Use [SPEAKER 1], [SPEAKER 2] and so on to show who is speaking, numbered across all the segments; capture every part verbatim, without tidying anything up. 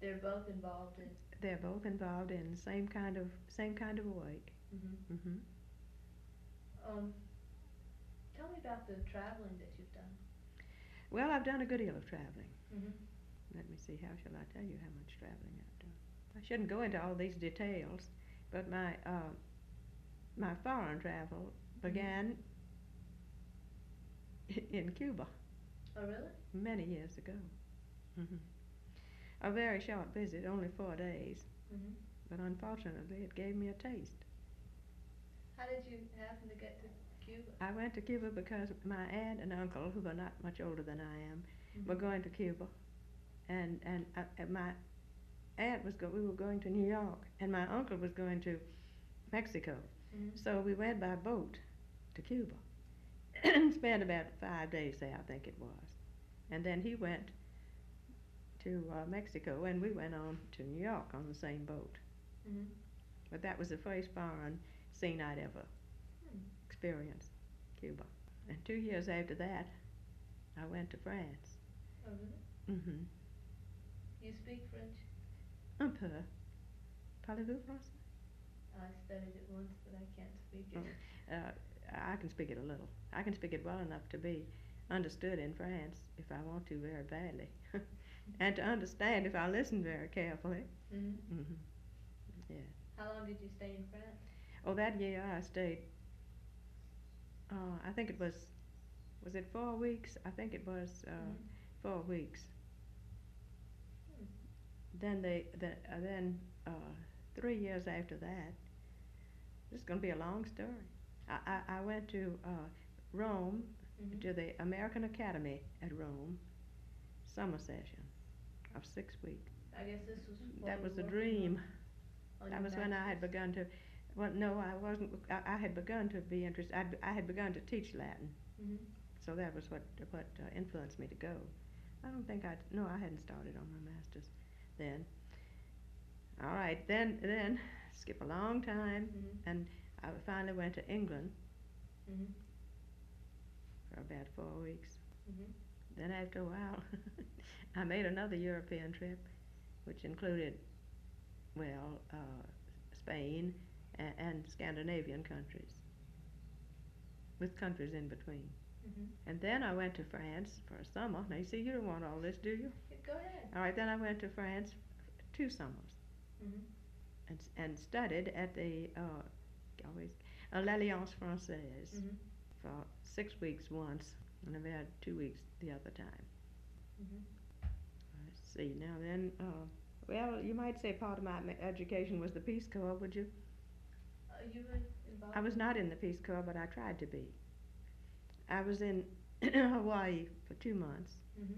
[SPEAKER 1] They're both involved in.
[SPEAKER 2] They're both involved in the same kind of same kind of work.
[SPEAKER 1] Mhm.
[SPEAKER 2] Mhm.
[SPEAKER 1] Um, tell me about the traveling that you've done.
[SPEAKER 2] Well, I've done a good deal of traveling.
[SPEAKER 1] Mhm.
[SPEAKER 2] Let me see, how shall I tell you how much traveling I've done? I shouldn't go into all these details, but my uh, my foreign travel began in Cuba
[SPEAKER 1] Oh, really?
[SPEAKER 2] many years ago. Mhm. A very short visit, only four days,
[SPEAKER 1] Mhm.
[SPEAKER 2] but unfortunately it gave me a taste.
[SPEAKER 1] How did you happen to get to Cuba?
[SPEAKER 2] I went to Cuba because my aunt and uncle, who were not much older than I am, were
[SPEAKER 1] Mhm.
[SPEAKER 2] going to Cuba, and and uh, uh, my aunt was go- we were going to New York, and my uncle was going to Mexico.
[SPEAKER 1] Mhm.
[SPEAKER 2] So we went by boat to Cuba and spent about five days there, I think it was. And then he went to uh, Mexico, and we went on to New York on the same boat.
[SPEAKER 1] Mhm.
[SPEAKER 2] But that was the first foreign scene I'd ever
[SPEAKER 1] Hmm.
[SPEAKER 2] experienced, Cuba. And two years after that, I went to France.
[SPEAKER 1] Oh, really?
[SPEAKER 2] Mm-hmm.
[SPEAKER 1] You speak French?
[SPEAKER 2] Un peu. Parlez-vous français?
[SPEAKER 1] I studied it once, but I can't speak it.
[SPEAKER 2] Oh, uh, I can speak it a little. I can speak it well enough to be understood in France if I want to very badly, and to understand if I listen very carefully.
[SPEAKER 1] Mhm.
[SPEAKER 2] Mm-hmm. Yeah.
[SPEAKER 1] How long did you stay in France?
[SPEAKER 2] Oh, that year I stayed. Uh, I think it was. Was it four weeks? I think it was uh,
[SPEAKER 1] Mhm.
[SPEAKER 2] four weeks.
[SPEAKER 1] Hmm.
[SPEAKER 2] Then they. The, uh, then uh, three years after that. This is going to be a long story. I, I, I went to uh, Rome,
[SPEAKER 1] Mhm.
[SPEAKER 2] to the American Academy at Rome, summer session of six weeks.
[SPEAKER 1] I guess this was while
[SPEAKER 2] That
[SPEAKER 1] you
[SPEAKER 2] was
[SPEAKER 1] were
[SPEAKER 2] a
[SPEAKER 1] working
[SPEAKER 2] dream.
[SPEAKER 1] on, on
[SPEAKER 2] That
[SPEAKER 1] your
[SPEAKER 2] was when I had
[SPEAKER 1] master's.
[SPEAKER 2] begun to, well, no, I wasn't, I, I had begun to be interested, I'd, I had begun to teach Latin,
[SPEAKER 1] Mhm.
[SPEAKER 2] so that was what, what uh, influenced me to go. I don't think I'd, no, I hadn't started on my master's then. All right, then, then, skip a long time,
[SPEAKER 1] Mhm.
[SPEAKER 2] and I finally went to England
[SPEAKER 1] Mhm.
[SPEAKER 2] for about four weeks.
[SPEAKER 1] Mhm.
[SPEAKER 2] Then after a while, I made another European trip, which included, well, uh, Spain and, and Scandinavian countries, with countries in between.
[SPEAKER 1] Mhm.
[SPEAKER 2] And then I went to France for a summer. Now you see, you don't want all this, do you?
[SPEAKER 1] Yeah, go ahead.
[SPEAKER 2] All right, then I went to France two summers
[SPEAKER 1] Mhm.
[SPEAKER 2] and and studied at the uh, always uh, l'Alliance Française
[SPEAKER 1] Mhm.
[SPEAKER 2] for six weeks once, and about two weeks the other time.
[SPEAKER 1] Mhm.
[SPEAKER 2] Let's see. Now then, uh, well, you might say part of my ma- education was the Peace Corps, would you?
[SPEAKER 1] Uh, you were
[SPEAKER 2] I
[SPEAKER 1] involved
[SPEAKER 2] was
[SPEAKER 1] in.
[SPEAKER 2] not in the Peace Corps, but I tried to be. I was in Hawaii for two months,
[SPEAKER 1] Mhm.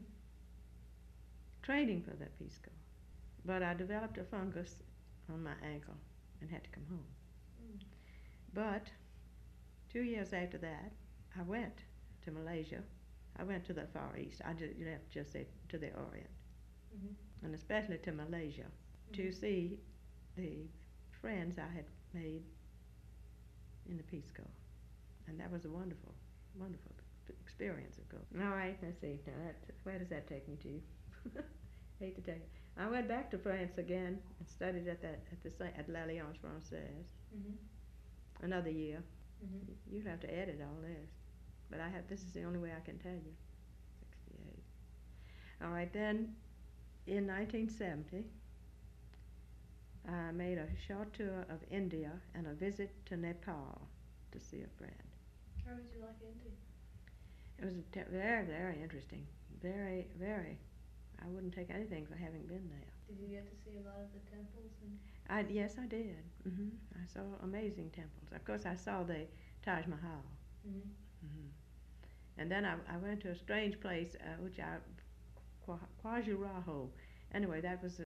[SPEAKER 2] training for the Peace Corps, but I developed a fungus on my ankle and had to come home.
[SPEAKER 1] Mm.
[SPEAKER 2] But two years after that, I went to Malaysia. I went to the Far East. I just, you have to just say to the Orient,
[SPEAKER 1] Mhm.
[SPEAKER 2] and especially to Malaysia, to
[SPEAKER 1] Mhm.
[SPEAKER 2] see the friends I had made in the Peace Corps, and that was a wonderful, wonderful experience of course. All right, let's see. Now that, where does that take me to? Hate to tell you. I went back to France again and studied at that at the Sa- at l'Alliance Française
[SPEAKER 1] Mhm.
[SPEAKER 2] another year.
[SPEAKER 1] Mhm.
[SPEAKER 2] You'd have to edit all this, but I have. This is the only way I can tell you. Sixty-eight. All right, then in nineteen seventy, I made a short tour of India and a visit to Nepal to see a friend.
[SPEAKER 1] How would you like India?
[SPEAKER 2] It was te- very, very interesting. Very, very. I wouldn't take anything for having been there.
[SPEAKER 1] Did you get to see a lot of the temples and?
[SPEAKER 2] I, yes, I did. hmm I saw amazing temples. Of course, I saw the Taj Mahal.
[SPEAKER 1] Mhm.
[SPEAKER 2] hmm And then I, I went to a strange place, uh, which I, Kwa- Khajuraho. Anyway, that was